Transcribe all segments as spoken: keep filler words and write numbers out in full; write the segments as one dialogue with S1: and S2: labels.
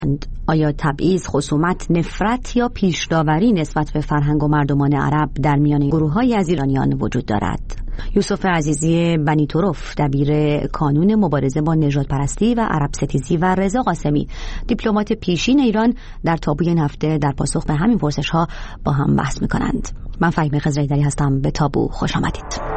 S1: آیا تبعیض، خصومت، نفرت یا پیش‌داوری نسبت به فرهنگ و مردمان عرب در میان گروه‌هایی از ایرانیان وجود دارد؟ یوسف عزیزی بنی طرف، دبیر کانون مبارزه با نژاد پرستی و عرب ستیزی، و رضا قاسمی، دیپلمات پیشین ایران، در تابوی این هفته در پاسخ به همین پرسش‌ها با هم بحث می‌کنند. من فهیمه خضرایی‌دری هستم. به تابو خوش آمدید.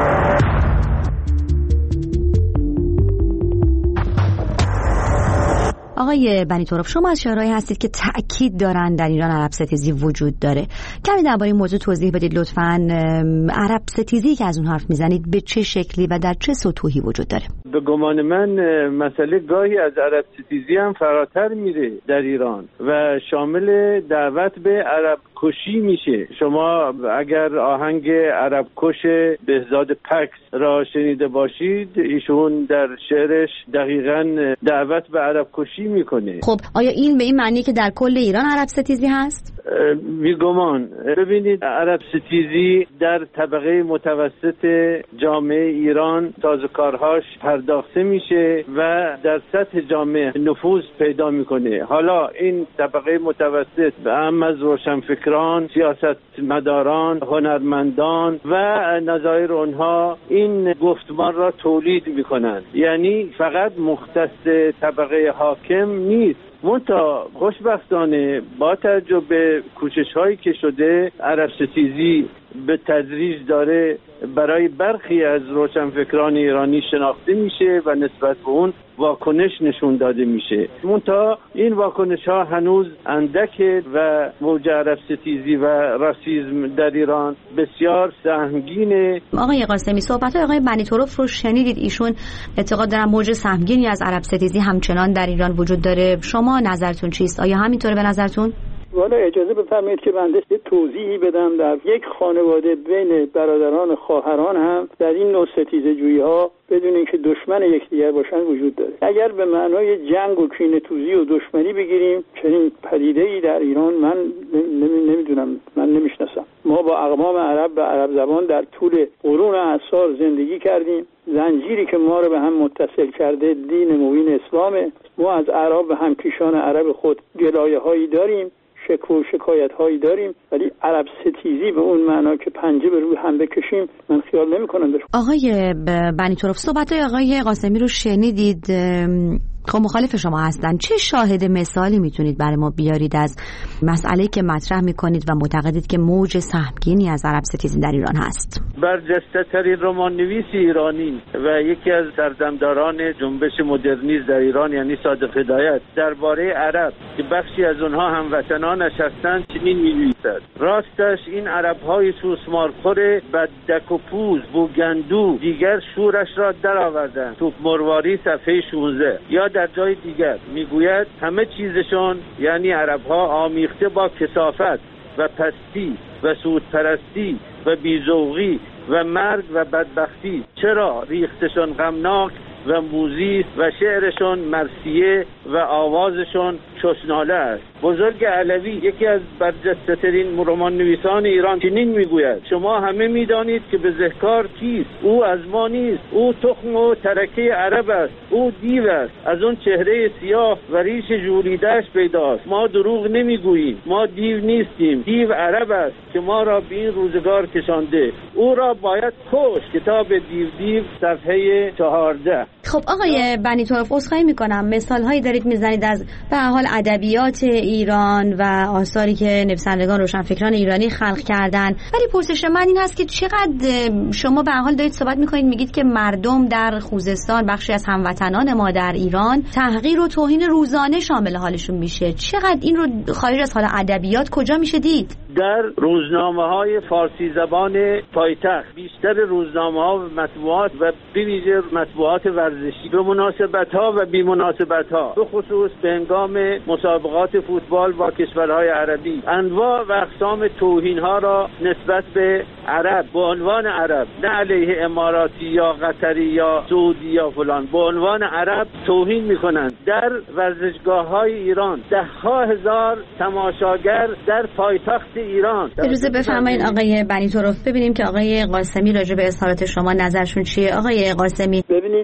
S1: آقای بنی طرف، شما از شهرهایی هستید که تأکید دارن در ایران عرب ستیزی وجود داره. کمی درباره این موضوع توضیح بدید لطفاً. عرب ستیزی که از اون حرف میزنید به چه شکلی و در چه سطوحی وجود داره؟
S2: به گمان من مسئله گاهی از عرب ستیزی هم فراتر میره در ایران و شامل دعوت به عرب کشی میشه. شما اگر آهنگ عرب کش بهزاد پکس را شنیده باشید، ایشون در شعرش دقیقاً دعوت به عرب کشی میکنه.
S1: خب آیا این به این معنی که در کل ایران عرب ستیزی هست؟
S2: بیگمان. ببینید، عرب ستیزی در طبقه متوسط جامعه ایران سازوکارهاش پرداخته میشه و در سطح جامعه نفوذ پیدا میکنه. حالا این طبقه متوسط هم از روشنفکران، سیاستمداران، هنرمندان و نظایر اونها این گفتمان را تولید میکنند. یعنی فقط مختص طبقه حاکم نیست. منتها خوشبختانه با توجه به کوشش هایی که شده، عرب ستیزی به تدریج داره برای برخی از روشنفکران ایرانی شناخته میشه و نسبت به اون واکنش نشون داده میشه. منتها این واکنش ها هنوز اندکه و موج عرب ستیزی و راسیسم در ایران بسیار سهمگینه.
S1: آقای قاسمی، صحبت های آقای بنی طرف رو شنیدید. ایشون اعتقاد دارن موج سهمگینی از عرب ستیزی همچنان در ایران وجود داره. شما نظرتون چیست؟ آیا همینطوره به نظرتون؟
S3: والا اجازه بفرمایید که بنده یه توضیحی بدم. در یک خانواده بین برادران خواهران هم در این نوع ستیزه جویی ها بدون اینکه دشمن یکدیگر باشن وجود داره. اگر به معنای جنگ و کینه‌توزی و دشمنی بگیریم، چنین پدیده‌ای در ایران من نمیدونم، من نمیشناسم. ما با اقوام عرب و عرب زبان در طول قرون اعصار زندگی کردیم. زنجیری که ما رو به هم متصل کرده دین مبین اسلامه. ما از عرب و همکیشان عرب خود گلایه‌هایی داریم، شکوه و شکایت هایی داریم، ولی عرب ستیزی به اون معنا که پنجه به روی هم بکشیم من خیال نمی کنم.
S1: آقای بنی طرف، صحبت های آقای قاسمی رو شنیدید. خب مخالف شما هستن. چه شاهد مثالی میتونید برای ما بیارید از مسئله‌ای که مطرح میکنید و معتقدید که موج سهمگینی از عرب ستیزی در ایران هست؟
S2: برجسته ترین رمان نویس ایرانی و یکی از سردمداران جنبش مدرنیسم در ایران، یعنی صادق هدایت، درباره عرب که بخشی از اونها هموطنانش هستند چنین می‌نویسد: راستش این عرب‌های سوسمارخور بددک و پوز بوگندو دیگر شورش را درآوردند. توپ مرواری صفحه شانزده. یا در جای دیگر میگوید همه چیزشون، یعنی عرب‌ها، آمیخته با کثافت و پستی و سودپرستی و بی‌ذوقی و مرگ و بدبختی. چرا ریختشون غمناک و موزی و شعرشون مرثیه و آوازشون چشناله است. بزرگ علوی، یکی از برجسته ترین رمان نویسان ایران، چنین میگوید: شما همه میدانید که بزهکار کیست؟ او از ما نیست. او تخم و ترکه عرب است. او دیو است. از اون چهره سیاه و ریش ژولیده‌اش پیداست. ما دروغ نمیگوییم. ما دیو نیستیم. دیو عرب است که ما را به این روزگار کشانده. او را باید کشت. کتاب دیو دیو صفحه چهارده.
S1: خب آقای بنی طرف، عذرخواهی میکنم، مثال هایی دارید میزنید از به هر حال ادبیات ایران و آثاری که نویسندگان روشنفکران ایرانی خلق کردن، ولی پرسش من این هست که چقدر شما به هر حال دارید صحبت میکنید، میگید که مردم در خوزستان، بخشی از هموطنان ما در ایران، تحقیر و توهین روزانه شامل حالشون میشه. چقدر این رو خارج از حال ادبیات کجا میشه دید؟
S2: در روزنامه‌های فارسی زبان پایتخت، بیشتر روزنامه‌ها و مطبوعات و به ویژه مطبوعات ورزشی، به مناسبت‌ها و بی‌مناسبت‌ها، به خصوص به هنگام مسابقات فوتبال با کشورهای عربی، انواع و اقسام توهین‌ها را نسبت به عرب به عنوان عرب، نه علیه اماراتی یا قطری یا سعودی یا فلان، به عنوان عرب توهین می‌کنند. در ورزشگاه‌های ایران ده‌ها هزار تماشاگر در پایتخت ایران.
S1: اجازه بفرمایید آقای بنی طرف ببینیم که آقای قاسمی راجع به اظهارات شما نظرشون چیه. آقای قاسمی،
S3: ببینید،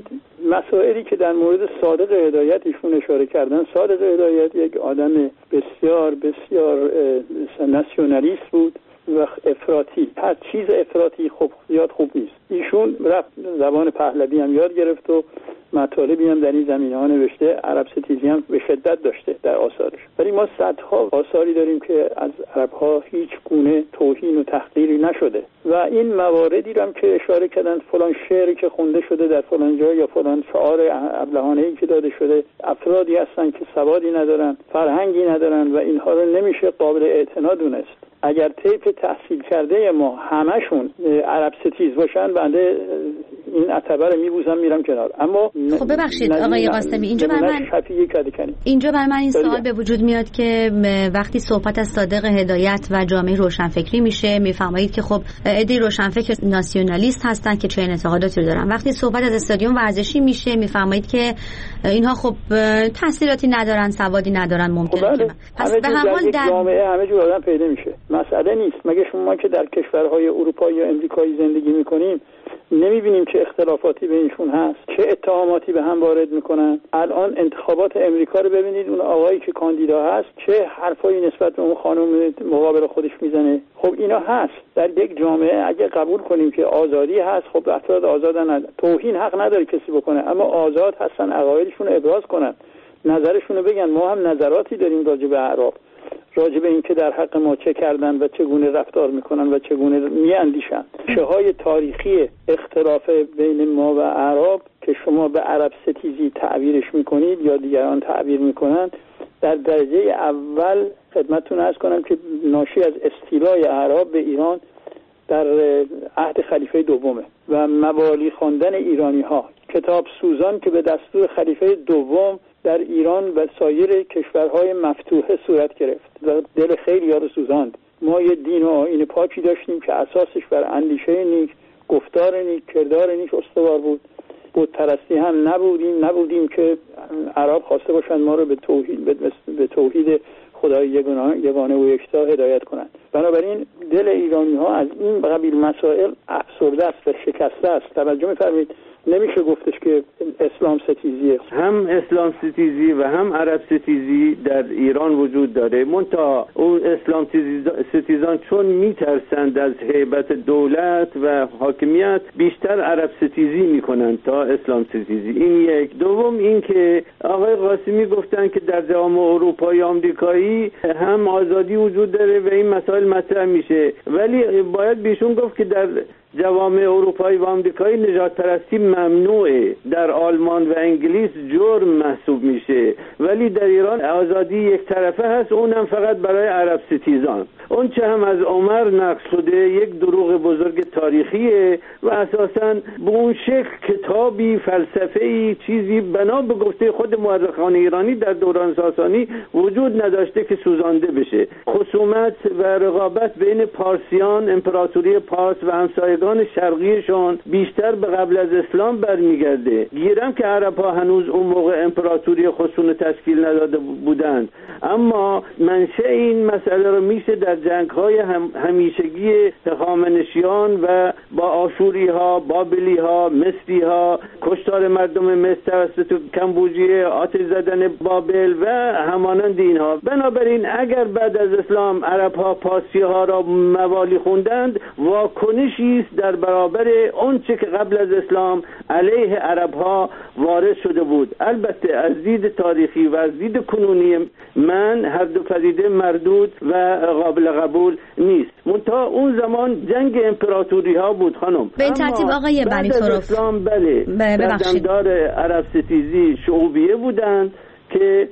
S3: مسائلی که در مورد صادق هدایت ایشون اشاره کردن، صادق هدایت یک آدم بسیار بسیار ناسیونالیست بود و افراطی. هر چیز افراطی خب زیاد خوب نیست. ایشون رفت زبان پهلوی هم یاد گرفت و مطالبی هم در این زمینه‌ها نوشته. عرب ستیزی هم به شدت داشته در آثارش. ولی ما صدها آثاری داریم که از عرب‌ها هیچ گونه توهین و تحقیری نشده و این مواردی رو هم که اشاره کردن، فلان شعری که خونده شده در فلان جا یا فلان شعار ابلهانه‌ای که داده شده، افرادی هستن که سوادی ندارن، فرهنگی ندارن و اینها رو نمیشه قابل اعتنا دونست. اگر طیف تحصیل کرده ما همشون عرب ستیز باشن، بنده این عتبه رو میبوزم میرم کنار. اما
S1: خب ببخشید آقای قاسمی، اینجا بر من اینجا بر من این سوال به وجود میاد که وقتی صحبت از صادق هدایت و جامعه روشنفکری میشه، میفرمایید که خب ایده روشنفکر ناسیونالیست هستن که چه انتقاداتی رو دارن. وقتی صحبت از استادیوم ورزشی میشه، میفرمایید که اینها خب تحصیلاتی ندارن، سوادی ندارن. ممکنه
S3: خب
S1: که پس به هر حال در
S3: جامعه همه جور آدم پیدا میشه. مسئله نیست. مگه شما که در کشورهای اروپایی یا امریکایی زندگی میکنیم نمیبینیم که اختلافاتی بینشون هست، چه اتهاماتی به هم وارد میکنن؟ الان انتخابات امریکا رو ببینید، اون آقایی که کاندیدا هست چه حرفایی نسبت به اون خانم مقابل خودش میزنه. خب اینا هست در یک جامعه. اگه قبول کنیم که آزادی هست، خب افراد آزادن، توهین حق نداره کسی بکنه، اما آزاد هستن عقایدشون رو ابراز کنن، نظرشون رو بگن. ما هم نظراتی داریم راجع به اعراب، راجع به این که در حق ما چه کردن و چگونه رفتار میکنن و چگونه میاندیشن. چه های تاریخی اختلاف بین ما و اعراب که شما به عرب ستیزی تعبیرش میکنید یا دیگران تعبیر میکنن، در درجه اول خدمتتون عرض کنم که ناشی از استیلای اعراب به ایران در عهد خلیفه دومه و موالی خواندن ایرانی ها، کتاب سوزان که به دستور خلیفه دوم در ایران و سایر کشورهای مفتوحه صورت گرفت و دل خیلی ها رو سوزاند. ما یه دین و آیین پاکی داشتیم که اساسش بر اندیشه نیک، گفتار نیک، کردار نیک استوار بود. بت پرستی هم نبودیم نبودیم که عرب خواسته باشند ما رو به توحید به توحید خدای یگانه و یکتا هدایت کنند. بنابراین دل ایرانی ها از این قبیل مسائل افسرده است و شکسته است. توجه می‌فرمایید، نمیشه گفتش که اسلام ستیزیه.
S2: هم اسلام ستیزی و هم عرب ستیزی در ایران وجود داره، منتها اون اسلام ستیزان چون میترسند از هیبت دولت و حاکمیت بیشتر عرب ستیزی میکنند تا اسلام ستیزی. این یک. دوم این که آقای قاسمی گفتن که در جامعه اروپایی آمریکایی هم آزادی وجود داره و این مسائل مطرح میشه، ولی باید بیشون گفت که در جوامع اروپایی و آمریکایی نژاد پرستی ممنوعه. در آلمان و انگلیس جرم محسوب میشه، ولی در ایران آزادی یک طرفه هست، اونم فقط برای عرب ستیزان. اون چه هم از عمر نقل شده یک دروغ بزرگ تاریخیه و اساساً به اون شکل کتابی، فلسفه‌ای، چیزی بنا به گفته خود مورخان ایرانی در دوران ساسانی وجود نداشته که سوزانده بشه. خصومت و رقابت بین پارسیان، امپراتوری پارس و همسایگان شرقیشون بیشتر به قبل از اسلام برمیگرده. گیرم که عرب‌ها هنوز اون موقع امپراتوری خودشون تشکیل نداده بودند، اما منشأ این مسئله رو میشه در جنگ‌های هم همیشگی هخامنشیان و با آشوری‌ها، بابلی‌ها، مصری‌ها، کشتار مردم مصر توسط کمبوجیه، آتش زدن بابل و همانند اینها. بنابراین اگر بعد از اسلام عرب‌ها پارسی‌ها را موالی خوندند، واکنشی است در برابر اون چه که قبل از اسلام علیه عرب‌ها وارد شده بود. البته از دید تاریخی و از دید کنونی من هر دو پدیده مردود و قابل قبول نیست. منتها اون زمان جنگ امپراتوری ها بود خانم.
S1: به این ترتیب آقای بنیتوروف
S2: اسلام بله سردمدار عرب ستیزی شعوبیه بودند که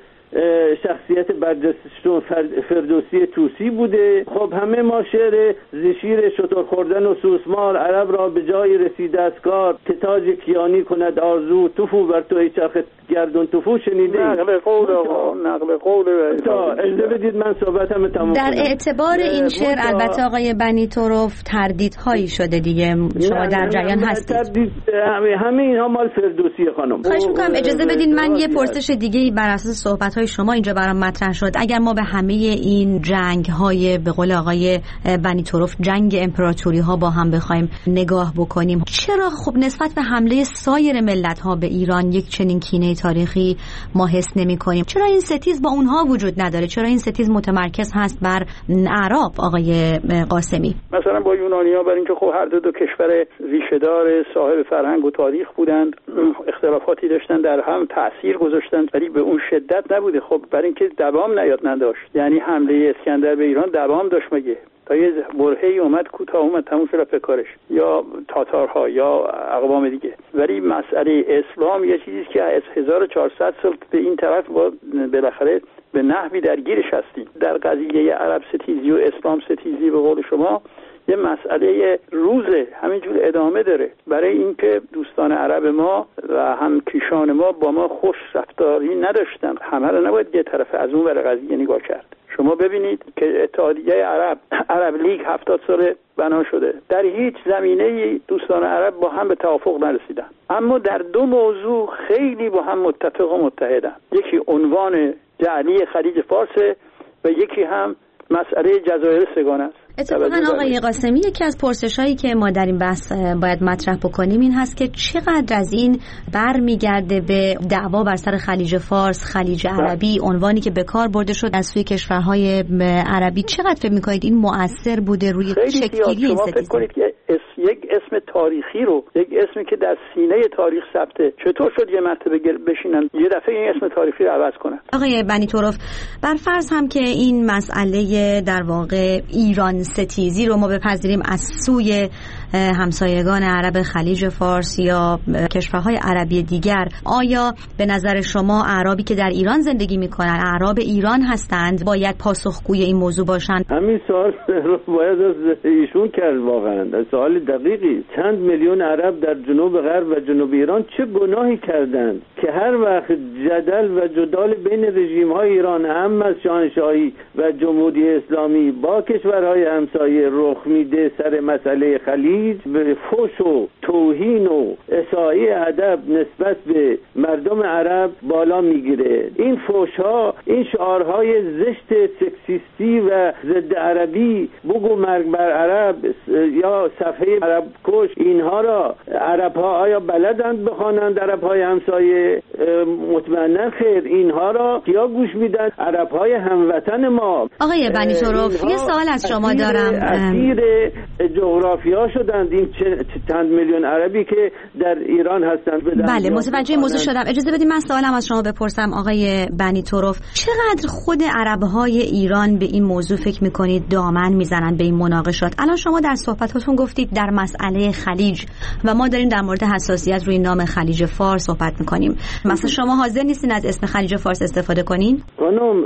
S2: شخصیت برجسته‌شون فردوسی طوسی بوده. خب همه ما شعر زشیر شتر خوردن و سوسمار عرب را به جای رسیده از کار که تاج کیانی کند آرزو توفو بر تو ای چرخ گردون توفو شنیده.
S3: نقل قول نقل قول
S2: تا اجازه بدید من صحبتم تمام
S1: در اعتبار این شعر البته آقای بنیتوروف تردیدهایی شده دیگه، شما در جریان هستید.
S2: همه اینها مال فردوسی خانم.
S1: خواهش می‌کنم اجازه بدید من یه پرسش دیگه بر اساس صحبت‌های شما اینجا برام مطرح شد. اگر ما به همه این جنگ های به قول آقای بنی تورف جنگ امپراتوری ها با هم بخوایم نگاه بکنیم، چرا خب نسبت به حمله سایر ملت ها به ایران یک چنین کینه تاریخی ما حس نمی کنیم؟ چرا این ستیز با اونها وجود نداره؟ چرا این ستیز متمرکز هست بر اعراب آقای قاسمی؟
S3: مثلا با یونانی‌ها، برای اینکه خب هر دو, دو کشور ریشه‌دار صاحب فرهنگ و تاریخ بودند، اختلافاتی داشتن، در هم تأثیر گذاشتن، ولی به اون شدت نبوده. خب برای اینکه دوام نیاد نداشت، یعنی حمله اسکندر به ایران دوام داشت مگه؟ تا یه برهه‌ای اومد، کوتاه اومد، تموم شد به کارش، یا تاتارها یا اقوام دیگه. ولی مسئله اسلام یه چیزی که از هزار و چهارصد سال به این طرف با بالاخره به نحوی درگیرش هستیم. در قضیه عرب ستیزی و اسلام ستیزی به قول شما یه مسئله روزه، همینجور ادامه داره. برای اینکه دوستان عرب ما و هم کیشان ما با ما خوش رفتاری نداشتن، همه رو نباید یه طرف از اون ور قضیه نگاه کرد. شما ببینید که اتحادیه عرب عرب لیگ هفتاد ساله بنا شده، در هیچ زمینه دوستان عرب با هم به توافق نرسیدن، اما در دو موضوع خیلی با هم متفق و متحدن. یکی عنوان جعلی خلیج فارس و یکی هم مسئله جزایر سگان است.
S1: اتفاقا آقای قاسمی، یکی از پرسش‌هایی که ما در این بحث باید مطرح بکنیم این هست که چقدر از این برمیگرده به دعوا بر سر خلیج فارس، خلیج عربی، عنوانی که به کار برده شد از سوی کشورهای عربی. چقدر فکر می‌کنید این مؤثر بوده روی شکل‌گیری این ستیز؟
S3: فکر کنید که یک اسم تاریخی رو، یک اسمی که در سینه تاریخ ثبته، چطور شد یه مرتبه بشینن یه دفعه این اسم تاریخی رو عوض کنن؟
S1: آقای بنی تورف، بر فرض هم که این مسئله در واقع ایران ستیزی رو ما بپذیریم از سوی همسایگان عرب خلیج فارس یا کشورهای عربی دیگر، آیا به نظر شما اعرابی که در ایران زندگی میکنن اعراب ایران هستند باید پاسخگوی این موضوع باشند؟
S2: همین سوال رو باید از ایشون کرد. واقعا سوال دقیقی. چند میلیون عرب در جنوب غرب و جنوب ایران چه گناهی کردند که هر وقت جدل و جدال بین رژیم‌های ایران، هم از شاهنشاهی و جمهوری اسلامی با کشورهای همسایه رخ میده سر مسئله خلیج، به فحش و توهین و اساءه ادب نسبت به مردم عرب بالا میگیره. این فحش‌ها، این شعارهای زشت سکسیستی و ضد عربی، بگو مرگ بر عرب یا صفحه عرب کش، اینها را عرب‌ها آیا بلدند بخوانند؟ عرب‌های همسایه مطمئنا خیر. اینها را کیا گوش میدن؟ عرب‌های هموطن ما.
S1: آقای بنی تورف، یه سوال از شما دارم.
S2: اسیر جغرافیا شدند این چند میلیون عربی که در ایران هستند.
S1: بله، متوجه موضوع شدم. اجازه بدید من سوالم از شما بپرسم آقای بنی تورف. چقدر خود عرب‌های ایران به این موضوع فکر می‌کنید دامن میزنند به این مناقشات؟ الان شما در صحبتاتون گفتید در مسئله خلیج و ما داریم در مورد حساسیت روی نام خلیج فارس صحبت می‌کنیم. مثلا شما حاضر نیستین از اسم خلیج فارس استفاده کنین؟
S2: خانم،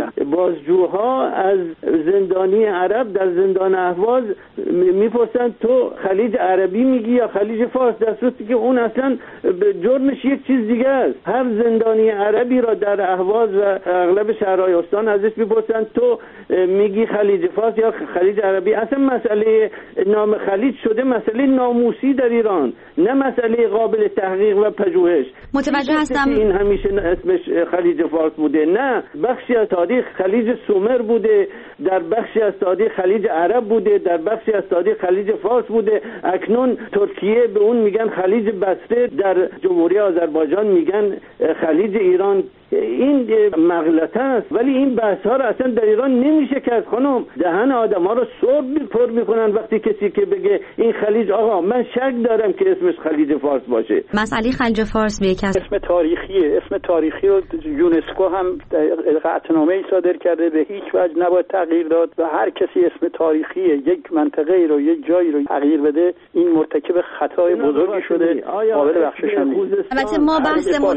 S2: بازجوها از زندانی عرب در زندان اهواز میپرسن تو خلیج عربی میگی یا خلیج فارس، در صورتی که اون اصلا جرمش یک چیز دیگه است. هر زندانی عربی را در اهواز و اغلب شهرهای استان ازش میپرسن تو میگی خلیج فارس یا خلیج عربی. اصلا مسئله نام خلیج شده مسئله ناموسی در ایران، نه مسئله قابل تحقیق و پژوهش.
S1: متوجه هستم
S2: این همیشه اسمش خلیج فارس بوده، نه، بخشی از تاریخ خلیج سومر بوده، در بخشی از تاریخ خلیج عرب بوده، در بخشی از تاریخ خلیج فارس بوده. اکنون ترکیه به اون میگن خلیج بسره، در جمهوری آذربایجان میگن خلیج ایران. این مغلطه است، ولی این بحث ها رو اصلا در ایران نمیشه کرد. خانم، دهن آدم ها رو سرب پر میکنن وقتی کسی که بگه این خلیج، آقا من شک دارم که اسمش خلیج فارس باشه.
S1: مسئله خلیج فارس به یک
S3: اسم تاریخیه. اسم تاریخی رو یونسکو هم قطعنامه‌ای صادر کرده، به هیچ وجه نباید تغییر داد و هر کسی اسم تاریخی یک منطقه رو، یک جایی رو تغییر بده، این مرتکب خطای بزرگی شده، قابل بخشش نیست.
S1: البته ما بحثمون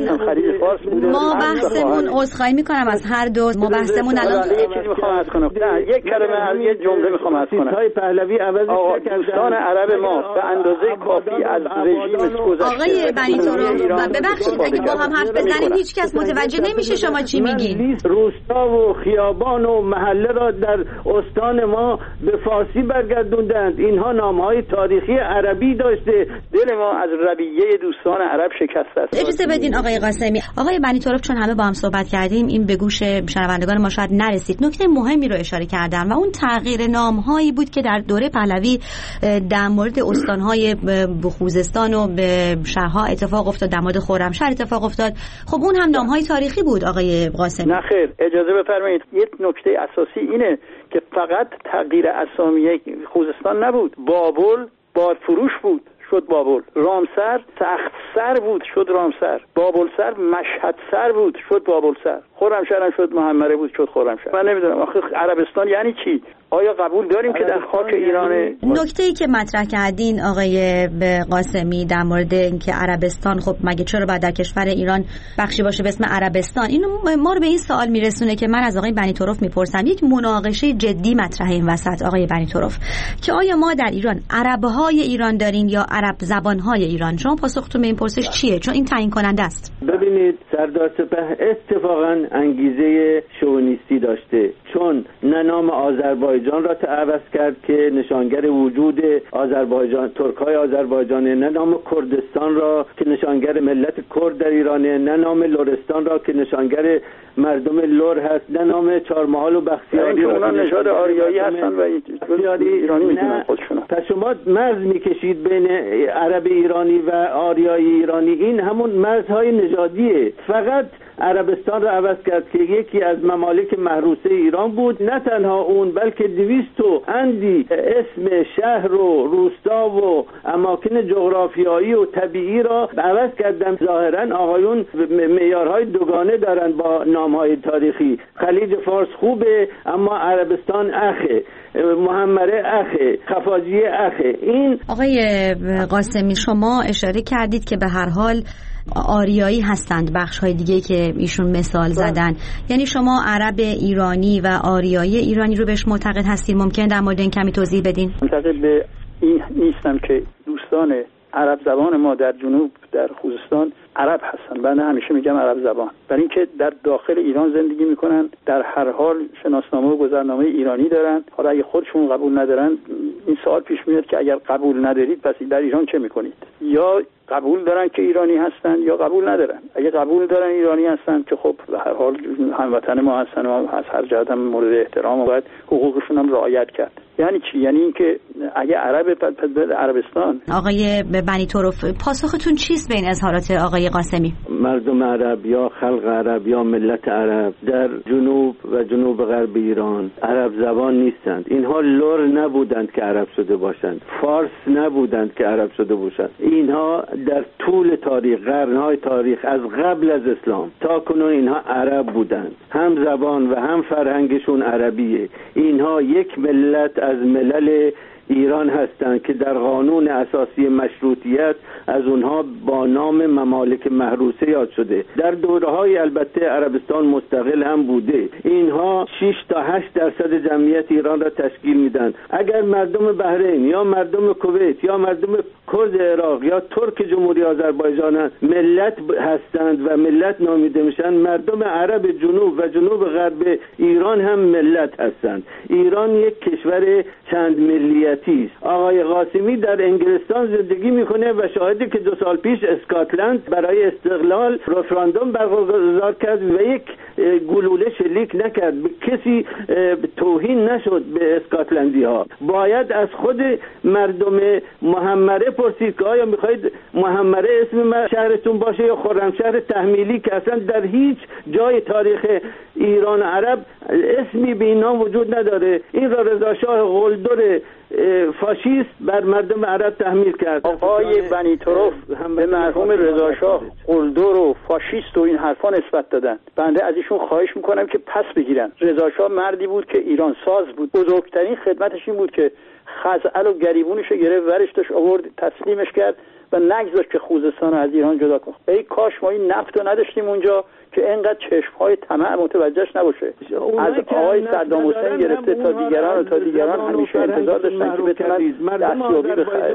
S1: ما بحثمون عذرخواهی میکنم از هر دو. ما بحثمون الان
S3: یه چیزی میخوام عرض کنم. یک کلمه از یه جمله میخوام عرض کنم.
S2: های پهلوی عوض کردن.
S3: دوستان عرب ما به اندازه کافی از رژیم گذشته.
S1: آقای بنی تورف، ببخشید اگه با هم حرف بزنیم هیچ کس متوجه نمیشه شما چی میگین.
S2: روستا و خیابان و محله را در استان ما به فارسی برگردوندند. اینها نامهای تاریخی عربی داشته.
S3: دل ما از رویه دوستان عرب شکسته است.
S1: اجازه بدین آقای قاسمی. آقای بنی تورف، چون همه با هم صحبت کردیم این به گوش شنوندگان ما شاید نرسید. نکته مهمی رو اشاره کردن و اون تغییر نام‌هایی بود که در دوره پهلوی در مورد استان‌های خوزستان و به شهرها اتفاق افتاد، در مورد خرمشهر اتفاق افتاد. خب اون هم نام‌های تاریخی بود آقای قاسمی.
S3: نه خیر، اجازه بفرمایید یک نکته اساسی اینه که فقط تغییر اسامی خوزستان نبود. بابل بادفروش بود شد بابل، رامسر تخت سر بود شد رامسر، بابل سر مشهد سر بود شد بابل سر، خرمشهر هم شد محمره بود شد خرمشهر. من نمیدونم آخه عربستان یعنی چی؟ آیا قبول داریم که در خاک ایران؟
S1: نکته‌ای که مطرح کردین آقای قاسمی در مورد اینکه عربستان، خب مگه چرا باید در کشور ایران بخشی باشه به اسم عربستان؟ اینو ما رو به این سوال میرسونه که من از آقای بنی‌طرف میپرسم. یک مناقشه جدی مطرحه این وسط آقای بنی‌طرف که آیا ما در ایران عرب‌های ایران داریم یا عرب زبان‌های ایران؟ شما پاسختون به این پرسش چیه؟ چون این تعیین کننده است.
S2: ببینید سردار سپه اتفاقا انگیزه شوونیستی داشته، چون نه نام آذربایجان را عوض کرد که نشانگر وجود آذربایجان، ترک‌های آذربایجان، نه نام کردستان را که نشانگر ملت کرد در ایرانه، نه نام لرستان را که نشانگر مردم لر هست، نه نام چهارمحال و بختیاری را که نژاد آریایی هستن و ایرانی میدونن خودشون. پس شما مرز میکشید بین عرب ایرانی و آریایی ایرانی، این همون مرزهای نژادیه. فقط عربستان را عوض کرد که یکی از ممالک محروسه ایران بود. نه تنها اون بلکه دویست و اندی اسم شهر و روستا و اماکن جغرافیایی و طبیعی را عوض کردن. ظاهرا آقایون معیارهای دوگانه دارن با نامهای تاریخی. خلیج فارس خوبه اما عربستان اخه، محمره اخه، خفاجیه اخه. این
S1: آقای قاسمی شما اشاره کردید که به هر حال آریایی هستند بخش های دیگه که ایشون مثال زدن، یعنی شما عرب ایرانی و آریایی ایرانی رو بهش معتقد هستید؟ ممکن در مورد این کمی توضیح بدین؟
S3: معتقد به این نیستم که دوستان عرب زبان ما در جنوب در خوزستان عرب هستن. من همیشه میگم عرب زبان، برای اینکه در داخل ایران زندگی میکنن، در هر حال شناسنامه و گذرنامه ایرانی دارن. حالا اگه خودشون قبول ندارن این سوال پیش میاد که اگر قبول ندارید پس در ایران چه میکنید؟ یا قبول دارن که ایرانی هستن یا قبول ندارن. اگه قبول دارن ایرانی هستن که خب به هر حال هموطن ما هستن و از هر جهت هم مورد احترام و باید حقوقشون هم رعایت کرد. یعنی چی؟ یعنی اینکه اگه عرب پس به عربستان.
S1: آقای بنی‌طرف پاسختون چیست به این اظهارات آقای قاسمی؟
S2: مردم عرب یا خلق عرب یا ملت عرب در جنوب و جنوب غرب ایران عرب زبان نیستند. اینها لر نبودند که عرب شده باشند، فارس نبودند که عرب شده باشند. اینها در طول تاریخ، قرنهای تاریخ از قبل از اسلام تا کنون اینها عرب بودند، هم زبان و هم فرهنگشون عربیه. اینها یک ملت از ملل ایران هستند که در قانون اساسی مشروطیت از اونها با نام ممالک محروسه یاد شده. در دوره‌های البته عربستان مستقل هم بوده. اینها شش تا هشت درصد جمعیت ایران را تشکیل میدن. اگر مردم بحرین یا مردم کویت یا مردم کرد عراق یا ترک جمهوری آذربایجان ملت هستند و ملت نامیده میشن، مردم عرب جنوب و جنوب غرب ایران هم ملت هستند. ایران یک کشور چند ملیتی است. آقای قاسمی در انگلستان زندگی میکنه و شاهدی که دو سال پیش اسکاتلند برای استقلال رفراندوم برگزار کرد و یک گلوله شلیک نکرد، به کسی توهین نشد به اسکاتلندی ها. باید از خود مردم محمره پرسید که آیا میخواید محمره اسم شهرتون باشه یا خرمشهر تحمیلی که اصلا در هیچ جای تاریخ ایران عرب اسمی به این نام وجود نداره. این را رضا شاه قلدر فاشیست بر مردم عرب تحمیل کرد.
S3: آقای بنی‌طرف به مرحوم رضا شاه قلدر و فاشیست و این حرفا نسبت دادن. بنده از ایشون خواهش میکنم که پس بگیرن. رضا شاه مردی بود که ایران ساز بود. بزرگترین خدمتش این بود که خزعل و گریبونش گرفت ورش داشت آورد تسلیمش کرد و نگذاشت که خوزستان از ایران جدا کنه. ای کاش ما این نفت رو نداشتیم اونجا که اینقدر چشم‌های طمع متوجهش نباشه. از آقای صدام حسین گرفته تا دیگران و تا دیگران همیشه انتظار داشتن که بتونن دستیابی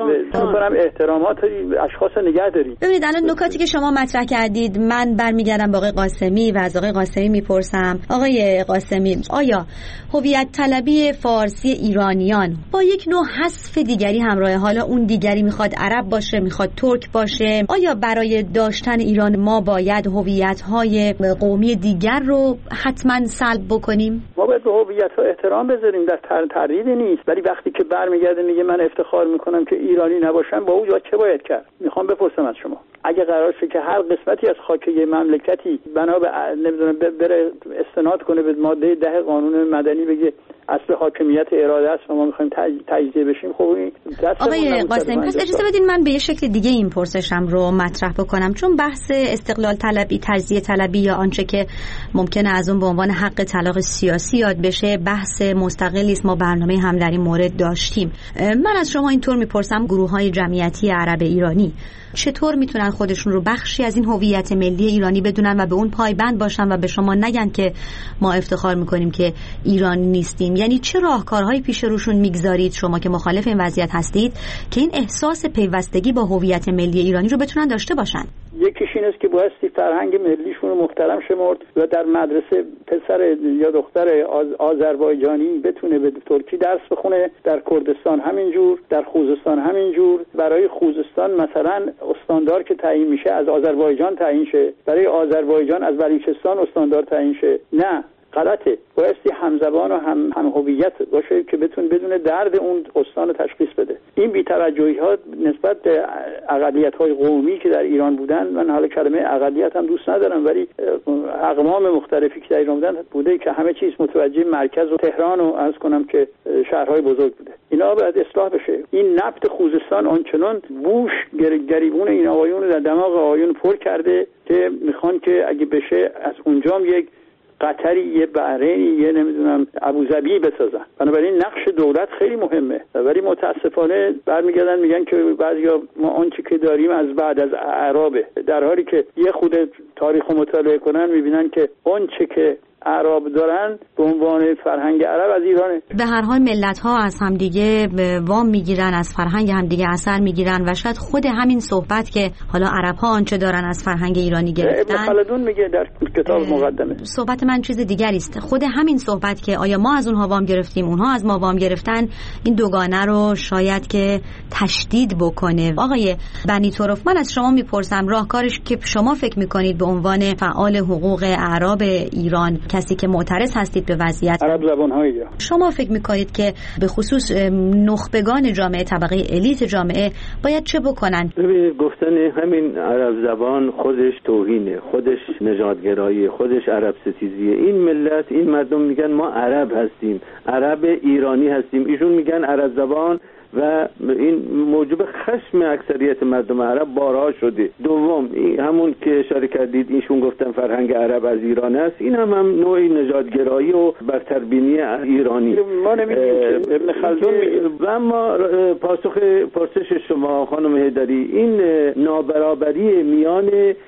S3: بکنم احترامات اشخاص نگه دارید.
S1: ببینید الان نکاتی که شما مطرح کردید، من برمیگردم به آقای قاسمی و از آقای قاسمی میپرسم. آقای قاسمی، آیا هویت طلبی فارسی ایرانیان با یک نوع حذف دیگری همراه، حالا اون دیگری میخواد عرب باشه، میخواد ترک باشه، آیا برای داشتن ایران ما باید هویت‌های قومی دیگر رو حتما سلب بکنیم؟
S3: ما باید به هویت‌ها احترام بذاریم، در تردید نیست، ولی وقتی که برمیگرده میگه من افتخار میکنم که ایرانی نباشم، با او چه باید کرد؟ میخوام بپرسم از شما، اگه قرار شه که هر قسمتی از خاک یه مملکتی بنا به نمیدونم بره استناد کنه به ماده ده قانون مدنی بگه اصل حاکمیت اراده است و ما میخوایم تجزیه بشیم، خب این
S1: آقای قاسمی پس اجازه بدین من به یه شکل دیگه این پرسشم رو مطرح بکنم، چون بحث استقلال طلبی، تجزیه طلبی یا آنچه که ممکنه از اون به عنوان حق طلاق سیاسی یاد بشه بحث مستقلی است، ما برنامه هم در این مورد داشتیم. من از شما اینطور میپرسم، گروه‌های جمعیتی عرب ایرانی چطور میتونن خودشون رو بخشی از این هویت ملی ایرانی بدونن و به اون پایبند باشن و به شما نگن که ما افتخار میکنیم که ایرانی نیستیم؟ یعنی چه راهکارهایی پیش روشون میگذارید شما که مخالف این وضعیت هستید که این احساس پیوستگی با هویت ملی ایرانی رو بتونن داشته باشن؟
S3: یکیش این است که بایستی فرهنگ ملیشون رو محترم شمرد و در مدرسه پسر یا دختر آز... آذربایجانی بتونه به ترکی درس بخونه، در کردستان همینجور، در خوزستان همینجور. برای خوزستان مثلا استاندار که تعیین میشه از آذربایجان تعیین شه، برای آذربایجان از بلوچستان استاندار تعیین شه. نه، غلطه. بایستی همزبان و هم هم هویت باشه که بتون بدون درد اون استان رو تشخیص بده. این بی‌توجهی ها نسبت به اقلیت‌های قومی که در ایران بودن، من حالا کلمه اقلیت هم دوست ندارم، ولی اقوام مختلفی که در ایران بودن بوده که همه چیز متوجه مرکز و تهران و عرض کنم که شهرهای بزرگ بوده. اینا باید اصلاح بشه. این نبت خوزستان آنچنان بوش گریبون این آقایون در دماغ آقایون پر کرده که میخوان که اگه بشه از اونجام یک قطری، یه بحرینی، یه نمیدونم ابوظبی بسازن. بنابراین نقش دولت خیلی مهمه، ولی متاسفانه برمیگردن میگن که بعضیا ما آنچه که داریم از بعد از اعرابه، در حالی که یه خود تاریخ رو مطالعه کنن میبینن که آنچه که عرب دارن به عنوان فرهنگ عرب از ایرانه.
S1: به هر حال ملت ها از همدیگه وام میگیرن، از فرهنگ همدیگه اثر میگیرن و شاید خود همین صحبت که حالا عرب ها آنچه دارن از فرهنگ ایرانی گرفتن،
S3: ابن خلدون میگه در کتاب مقدمه.
S1: صحبت من چیز دیگری است. خود همین صحبت که آیا ما از اونها وام گرفتیم، اونها از ما وام گرفتن، این دوگانه رو شاید که تشدید بکنه. آقای بنی طرف، من از شما میپرسم راهکارش که شما فکر میکنید به عنوان فعال حقوق اعراب ایران، کسی که معترض هستید به وضعیت
S3: عرب زبان‌های ایران،
S1: شما فکر میکنید که به خصوص نخبگان جامعه، طبقه الیت جامعه باید چه بکنن؟
S2: ببینید، گفتن همین عرب زبان خودش توهینه، خودش نژادگرایی، خودش عرب ستیزیه. این ملت، این مردم میگن ما عرب هستیم، عرب ایرانی هستیم، ایشون میگن عرب زبان و این موجب خشم اکثریت مردم عرب بارها شده. دوم، همون که اشاره کردید ایشون گفتن فرهنگ عرب از ایران است، این هم, هم نوعی نژادگرایی و برتربینی ایرانی.
S3: ما نمیگیم، ابن خلدون میگه.
S2: و اما پاسخ پرسش شما خانم هیدری، این نابرابری میان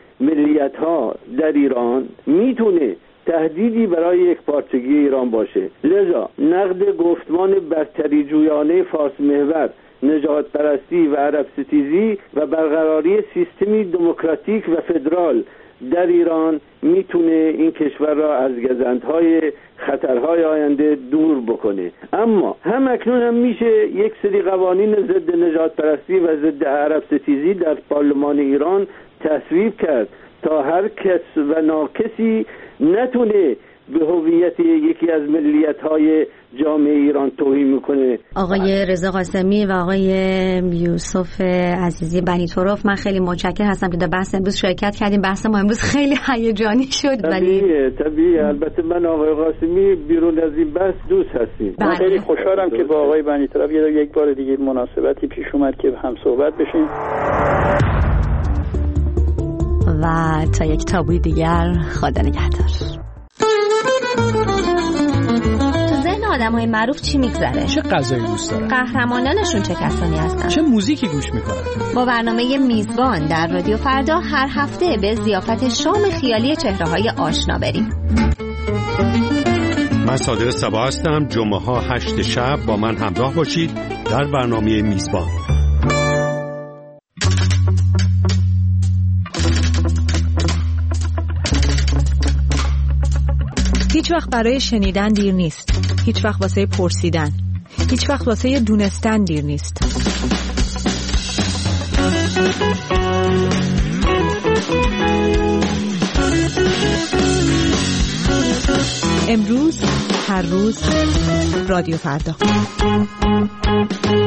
S2: ملیت ها در ایران میتونه تهدیدی برای یک پارچگی ایران باشه. لذا نقد گفتمان برتری جویانه فارس محور، نژاد پرستی و عرب ستیزی و برقراری سیستمی دموکراتیک و فدرال در ایران میتونه این کشور را از گزندهای خطرهای آینده دور بکنه. اما هم اکنون هم میشه یک سری قوانین ضد نژاد پرستی و ضد عرب ستیزی در پارلمان ایران تصویب کرد تا هر کس و ناکسی نتونه به هویت یکی از ملیت‌های جامعه ایران توهین میکنه.
S1: آقای رضا قاسمی و آقای یوسف عزیزی بنی طرف، من خیلی متشکرم هستم که در بحث امروز شرکت کردیم. بحث ما امروز خیلی هیجانی شد. ولی
S2: طبیعیه طبیعیه البته من آقای قاسمی بیرون از این بحث دوست هستیم.
S3: من خیلی خوشحالم که با آقای بنی طرف یک بار دیگه مناسبتی پیش اومد که هم صحبت بشیم.
S1: و تا یک تابوی دیگر، خدا نگهدار. تو ذهن آدم‌های معروف چی میگذره؟
S4: چه غذایی دوست دارن؟
S1: قهرمانانشون چه کسانی هستن؟
S4: چه موزیکی گوش میکنن؟
S1: با برنامه میزبان در رادیو فردا هر هفته به ضیافت شام خیالی چهره‌های آشنا بریم.
S5: من صادق صبا هستم. جمعه ها هشت شب با من همراه باشید در برنامه میزبان.
S6: هیچ وقت برای شنیدن دیر نیست. هیچ وقت واسه پرسیدن. هیچ وقت واسه دونستن دیر نیست. امروز، هر روز، رادیو فردا.